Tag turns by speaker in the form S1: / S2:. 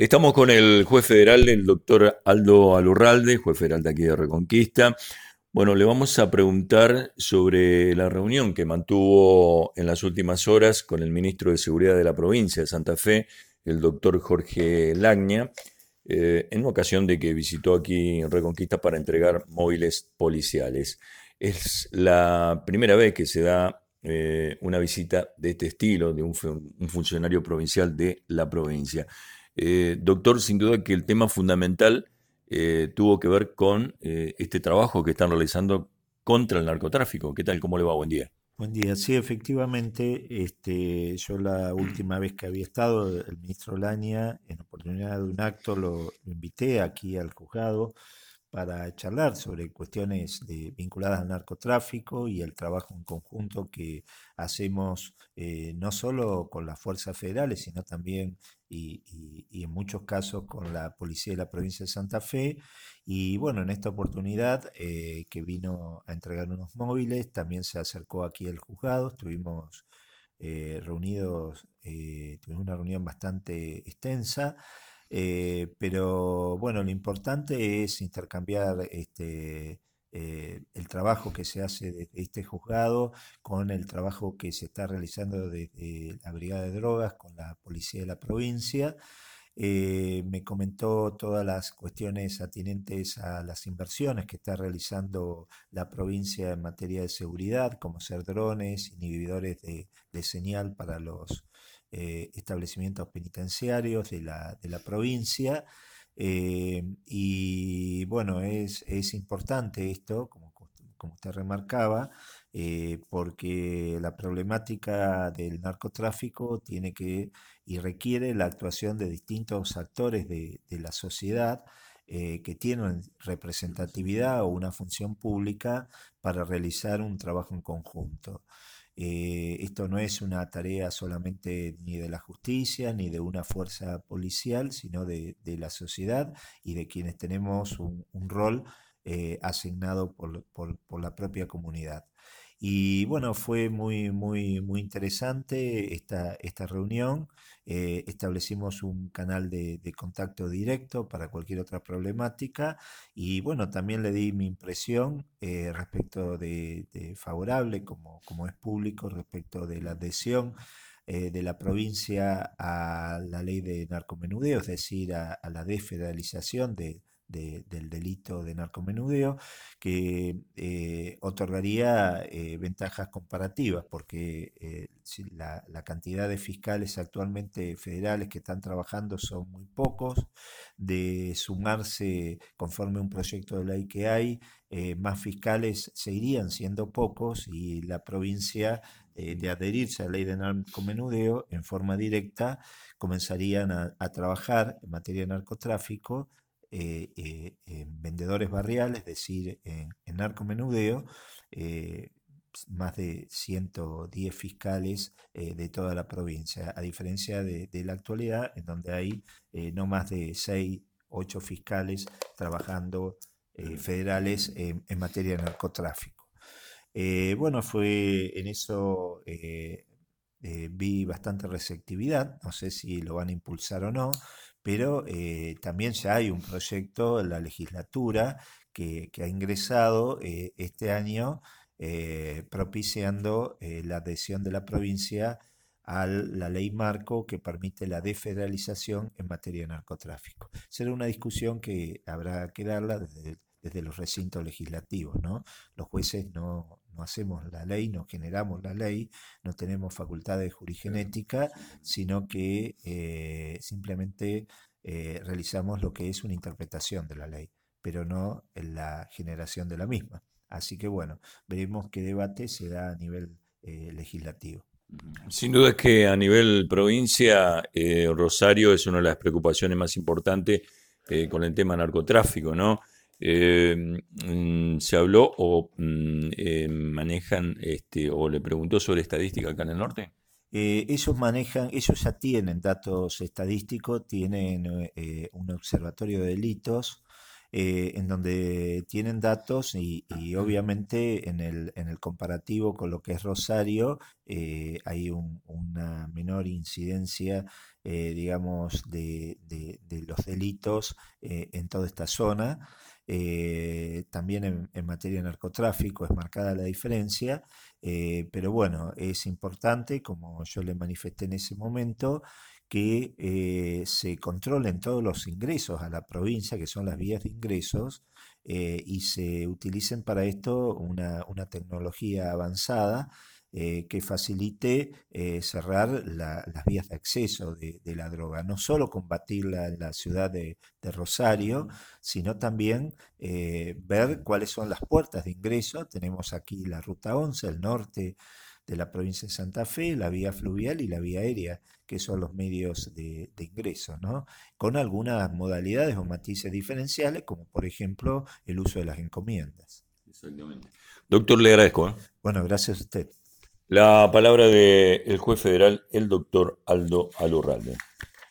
S1: Estamos con el juez federal, el doctor Aldo Alurralde, juez federal de aquí de Reconquista. Bueno, le vamos a preguntar sobre la reunión que mantuvo en las últimas horas con el ministro de Seguridad de la provincia de Santa Fe, el doctor Jorge Lagna, en ocasión de que visitó aquí Reconquista para entregar móviles policiales. Es la primera vez que se da una visita de este estilo de un funcionario provincial de la provincia. Doctor, sin duda que el tema fundamental tuvo que ver con este trabajo que están realizando contra el narcotráfico. ¿Qué tal? ¿Cómo le va? Buen día.
S2: Buen día. Sí, efectivamente, yo la última vez que había estado, el ministro Laña, en oportunidad de un acto, lo invité aquí al juzgado para charlar sobre cuestiones vinculadas al narcotráfico y el trabajo en conjunto que hacemos no solo con las fuerzas federales, sino también y en muchos casos con la policía de la provincia de Santa Fe. Y bueno, en esta oportunidad que vino a entregar unos móviles, también se acercó aquí al juzgado, estuvimos reunidos, tuvimos una reunión bastante extensa, pero bueno, lo importante es intercambiar el trabajo que se hace desde este juzgado con el trabajo que se está realizando desde la Brigada de Drogas con la Policía de la provincia. Me comentó todas las cuestiones atinentes a las inversiones que está realizando la provincia en materia de seguridad, como ser drones, inhibidores de señal para los establecimientos penitenciarios de la provincia. Y bueno, es importante esto, como usted remarcaba, porque la problemática del narcotráfico tiene que y requiere la actuación de distintos actores de la sociedad que tienen representatividad o una función pública para realizar un trabajo en conjunto. Esto no es una tarea solamente ni de la justicia ni de una fuerza policial, sino de la sociedad y de quienes tenemos un rol asignado por la propia comunidad. Y bueno, fue muy interesante esta reunión. Establecimos un canal de contacto directo para cualquier otra problemática y bueno, también le di mi impresión respecto de favorable, como es público, respecto de la adhesión de la provincia a la ley de narcomenudeo, es decir, a la desfederalización del delito de narcomenudeo, que otorgaría ventajas comparativas, porque si la cantidad de fiscales actualmente federales que están trabajando son muy pocos, de sumarse conforme un proyecto de ley que hay, más fiscales seguirían siendo pocos y la provincia de adherirse a la ley de narcomenudeo en forma directa comenzarían a trabajar en materia de narcotráfico en vendedores barriales, es decir, en narcomenudeo, eh, más de 110 fiscales de toda la provincia, a diferencia de la actualidad, en donde hay no más de 6, 8 fiscales trabajando federales en materia de narcotráfico. Bueno, fue en eso vi bastante receptividad, no sé si lo van a impulsar o no, pero también ya hay un proyecto en la legislatura que ha ingresado este año propiciando la adhesión de la provincia a la ley marco que permite la desfederalización en materia de narcotráfico. Será una discusión que habrá que darla desde los recintos legislativos, ¿no? Los jueces no hacemos la ley, no generamos la ley, no tenemos facultades de jurigenética, sino que simplemente realizamos lo que es una interpretación de la ley, pero no en la generación de la misma. Así que bueno, veremos qué debate se da a nivel legislativo.
S1: Sin duda es que a nivel provincia, Rosario es una de las preocupaciones más importantes con el tema narcotráfico, ¿no? ¿Se habló o manejan, o le preguntó sobre estadística acá en el norte?
S2: Ellos manejan, ellos ya tienen datos estadísticos, tienen un observatorio de delitos en donde tienen datos y obviamente en el comparativo con lo que es Rosario, hay una menor incidencia, digamos, de los delitos en toda esta zona. También en materia de narcotráfico es marcada la diferencia, pero bueno, es importante, como yo le manifesté en ese momento, que se controlen todos los ingresos a la provincia, que son las vías de ingresos, y se utilicen para esto una tecnología avanzada que facilite cerrar las vías de acceso de la droga, no solo combatirla en la ciudad de Rosario, sino también ver cuáles son las puertas de ingreso. Tenemos aquí la Ruta 11, el norte de la provincia de Santa Fe, la vía fluvial y la vía aérea, que son los medios de ingreso, ¿no? Con algunas modalidades o matices diferenciales, como por ejemplo el uso de las encomiendas.
S1: Exactamente. Doctor, le agradezco, ¿eh?
S2: Bueno, gracias a usted.
S1: La palabra del juez federal, el doctor Aldo Alurralde.